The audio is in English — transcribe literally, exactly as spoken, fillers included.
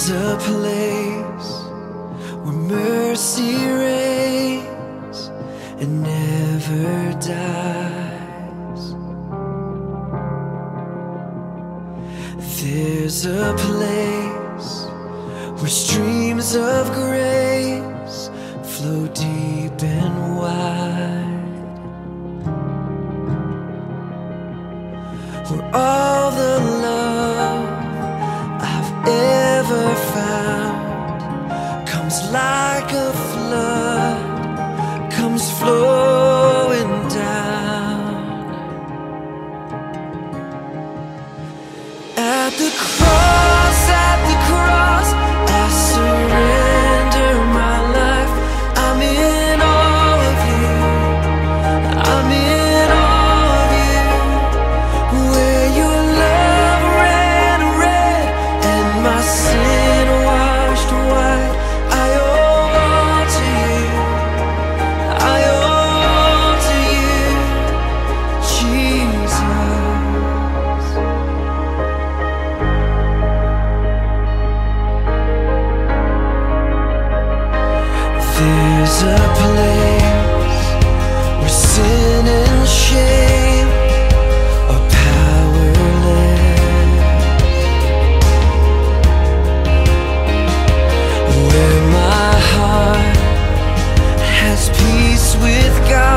a place where mercy reigns and never dies. There's a place where streams of grace flow deep and wide, where all the love I've ever found comes like a flood, comes flowing down. At the cross, at the cross, I surrender my life. I'm in all of you, I'm in all of you. Where your love ran red and my sin washed white, I owe all to you, I owe all to you, Jesus. There's a place where sin and shame are powerless, where my heart has peace with God.